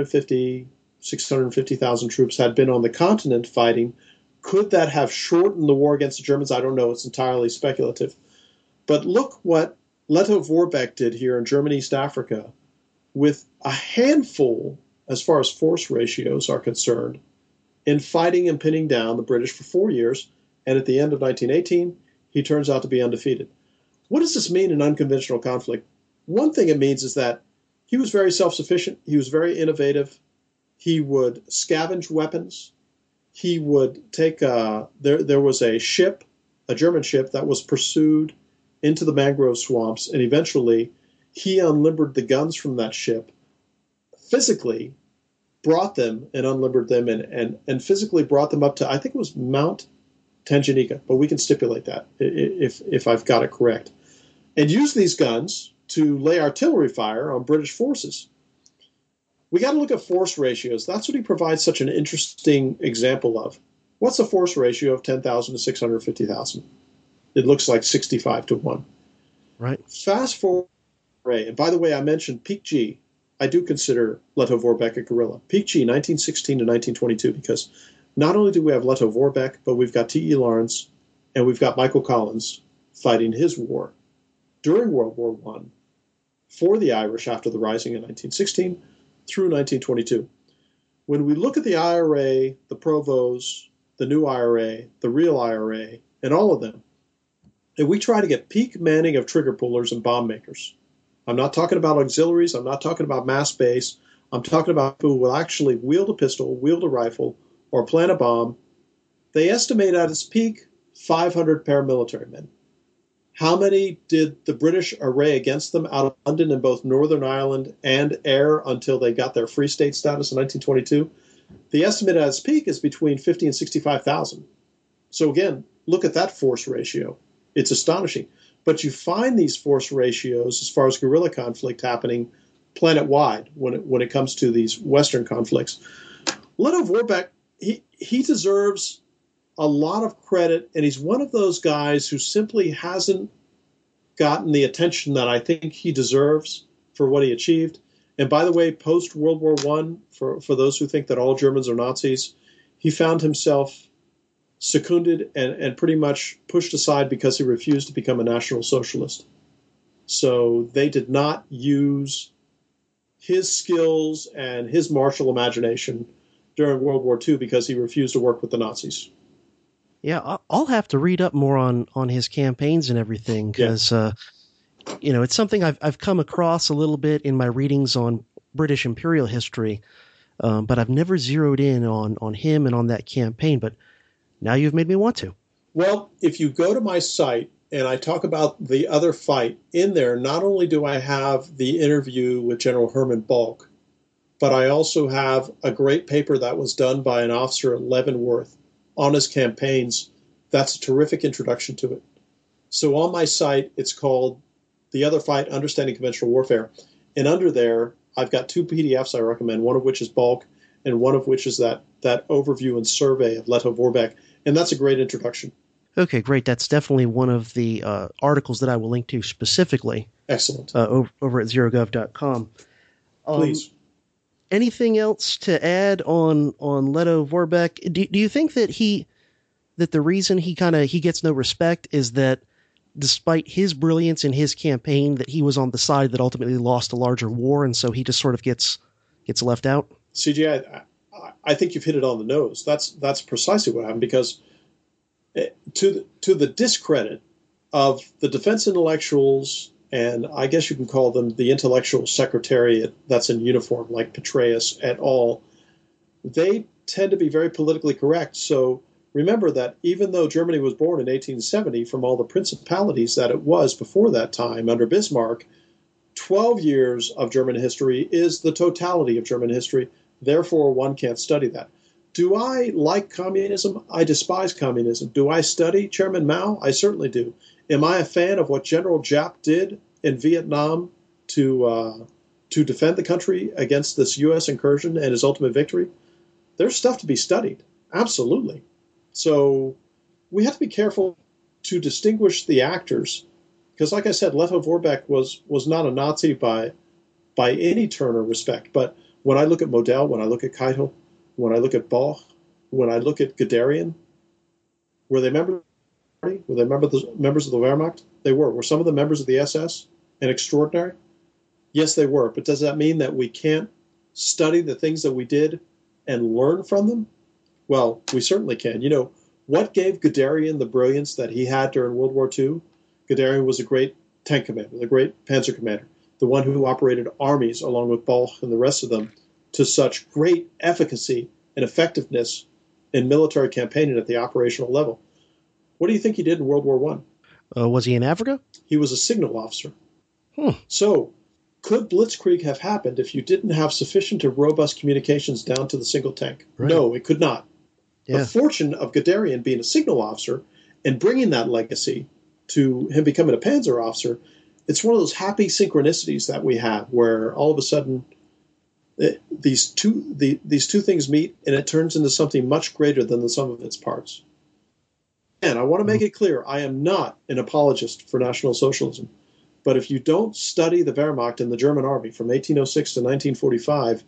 650,000 troops had been on the continent fighting. Could that have shortened the war against the Germans? I don't know. It's entirely speculative. But look what Lettow Vorbeck did here in German East Africa with a handful, as far as force ratios are concerned, in fighting and pinning down the British for 4 years. And at the end of 1918, he turns out to be undefeated. What does this mean in unconventional conflict? One thing it means is that he was very self-sufficient. He was very innovative. He would scavenge weapons. He would take there was a ship, a German ship, that was pursued into the mangrove swamps, and eventually he unlimbered the guns from that ship, physically brought them and unlimbered them and physically brought them up to, I think it was Mount Tanganyika, but we can stipulate that if I've got it correct, and used these guns to lay artillery fire on British forces. We got to look at force ratios. That's what he provides such an interesting example of. What's the force ratio of 10,000 to 650,000? It looks like 65 to 1. Right. Fast forward, and by the way, I mentioned Peak G. I do consider Lettow Vorbeck a guerrilla. Peak G, 1916 to 1922, because not only do we have Lettow Vorbeck, but we've got T.E. Lawrence and we've got Michael Collins fighting his war during World War I for the Irish after the Rising in 1916 through 1922. When we look at the IRA, the Provos, the new IRA, the real IRA, and all of them, and we try to get peak manning of trigger pullers and bomb makers. I'm not talking about auxiliaries. I'm not talking about mass base. I'm talking about who will actually wield a pistol, wield a rifle, or plant a bomb. They estimate at its peak 500 paramilitary men. How many did the British array against them out of London and both Northern Ireland and Ayr until they got their Free State status in 1922? The estimate at its peak is between 50 and 65,000. So again, look at that force ratio. It's astonishing. But you find these force ratios as far as guerrilla conflict happening planet-wide when it comes to these Western conflicts. Lettow Vorbeck, he deserves a lot of credit, and he's one of those guys who simply hasn't gotten the attention that I think he deserves for what he achieved. And by the way, post-World War I, for those who think that all Germans are Nazis, he found himself seconded and pretty much pushed aside because he refused to become a National Socialist. So they did not use his skills and his martial imagination during World War II because he refused to work with the Nazis. Yeah, I'll have to read up more on his campaigns and everything because, it's something I've come across a little bit in my readings on British imperial history, but I've never zeroed in on him and on that campaign. But now you've made me want to. Well, if you go to my site and I talk about the other fight in there, not only do I have the interview with General Herman Balk, but I also have a great paper that was done by an officer at Leavenworth on his campaigns. That's a terrific introduction to it. So on my site, it's called The Other Fight, Understanding Conventional Warfare. And under there, I've got 2 PDFs I recommend, one of which is Balk, and one of which is that overview and survey of Lettow Vorbeck. And that's a great introduction. Okay, great. That's definitely one of the articles that I will link to specifically. Excellent. Over at zerogov.com. Please. Anything else to add on Lettow Vorbeck? Do you think that the reason he gets no respect is that despite his brilliance in his campaign, that he was on the side that ultimately lost a larger war, and so he just sort of gets left out? CJ, I think you've hit it on the nose. That's precisely what happened, because to the discredit of the defense intellectuals, and I guess you can call them the intellectual secretariat that's in uniform, like Petraeus et al., they tend to be very politically correct. So remember that even though Germany was born in 1870 from all the principalities that it was before that time under Bismarck, 12 years of German history is the totality of German history. Therefore, one can't study that. Do I like communism? I despise communism. Do I study Chairman Mao? I certainly do. Am I a fan of what General Giap did in Vietnam to defend the country against this U.S. incursion and his ultimate victory? There's stuff to be studied. Absolutely. So we have to be careful to distinguish the actors, because like I said, Letto Vorbeck was not a Nazi by any term or respect. But when I look at Modell, when I look at Keitel, when I look at Bach, when I look at Guderian, were they members of the party? Were they members of the Wehrmacht? They were. Were some of them members of the SS and extraordinary? Yes, they were. But does that mean that we can't study the things that we did and learn from them? Well, we certainly can. You know, what gave Guderian the brilliance that he had during World War II? Guderian was a great tank commander, the great panzer commander, the one who operated armies along with Balch and the rest of them to such great efficacy and effectiveness in military campaigning at the operational level. What do you think he did in World War I? Was he in Africa? He was a signal officer. So, could Blitzkrieg have happened if you didn't have sufficient or robust communications down to the single tank? Right. No, it could not. Yeah. The fortune of Guderian being a signal officer and bringing that legacy to him becoming a panzer officer, it's one of those happy synchronicities that we have where all of a sudden these two things meet and it turns into something much greater than the sum of its parts. And I want to make it clear, I am not an apologist for National Socialism. But if you don't study the Wehrmacht and the German army from 1806 to 1945,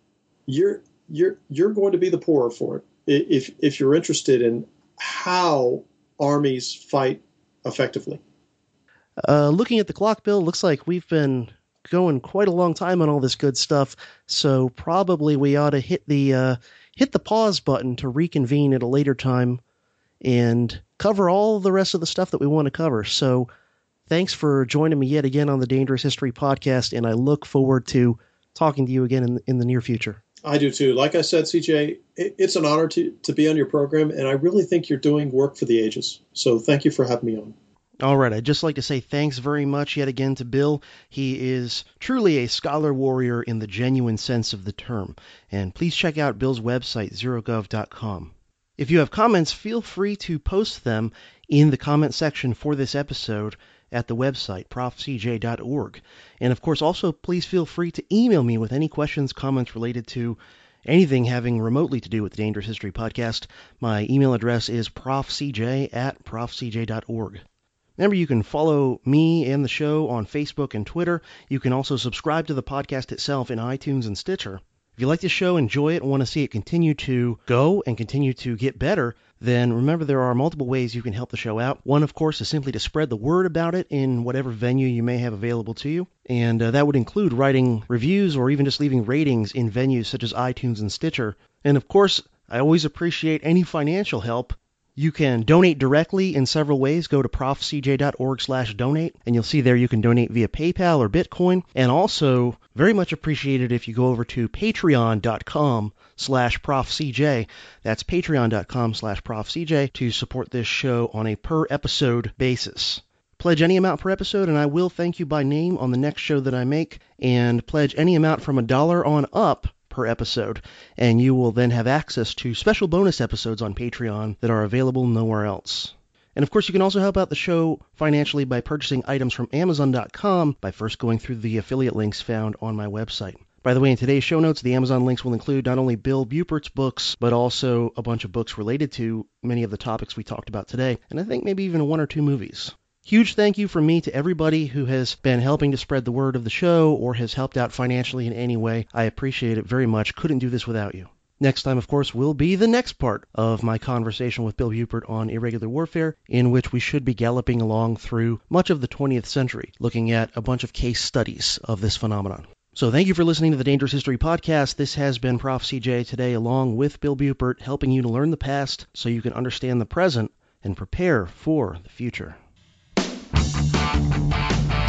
you're going to be the poorer for it if you're interested in how armies fight effectively. Looking at the clock, Bill, looks like we've been going quite a long time on all this good stuff, so probably we ought to hit the pause button to reconvene at a later time and cover all the rest of the stuff that we want to cover. So thanks for joining me yet again on the Dangerous History Podcast, and I look forward to talking to you again in the near future. I do too. Like I said, CJ, it's an honor to be on your program, and I really think you're doing work for the ages. So thank you for having me on. All right. I'd just like to say thanks very much yet again to Bill. He is truly a scholar warrior in the genuine sense of the term. And please check out Bill's website, zerogov.com. If you have comments, feel free to post them in the comment section for this episode at the website, profcj.org. And of course, also please feel free to email me with any questions, comments related to anything having remotely to do with the Dangerous History Podcast. My email address is profcj@profcj.org. Remember, you can follow me and the show on Facebook and Twitter. You can also subscribe to the podcast itself in iTunes and Stitcher. If you like the show, enjoy it, and want to see it continue to go and continue to get better, then remember there are multiple ways you can help the show out. One, of course, is simply to spread the word about it in whatever venue you may have available to you. And that would include writing reviews or even just leaving ratings in venues such as iTunes and Stitcher. And of course, I always appreciate any financial help. You can donate directly in several ways. Go to profcj.org/donate, and you'll see there you can donate via PayPal or Bitcoin. And also, very much appreciated if you go over to patreon.com/profcj. That's patreon.com/profcj to support this show on a per-episode basis. Pledge any amount per episode, and I will thank you by name on the next show that I make. And pledge any amount from $1 on up per episode, and you will then have access to special bonus episodes on Patreon that are available nowhere else. And of course, you can also help out the show financially by purchasing items from Amazon.com by first going through the affiliate links found on my website. By the way, in today's show notes, the Amazon links will include not only Bill Bupert's books, but also a bunch of books related to many of the topics we talked about today, and I think maybe even 1 or 2 movies. Huge thank you from me to everybody who has been helping to spread the word of the show or has helped out financially in any way. I appreciate it very much. Couldn't do this without you. Next time, of course, will be the next part of my conversation with Bill Bupert on irregular warfare, in which we should be galloping along through much of the 20th century, looking at a bunch of case studies of this phenomenon. So thank you for listening to the Dangerous History Podcast. This has been Prof. CJ today, along with Bill Bupert, helping you to learn the past so you can understand the present and prepare for the future.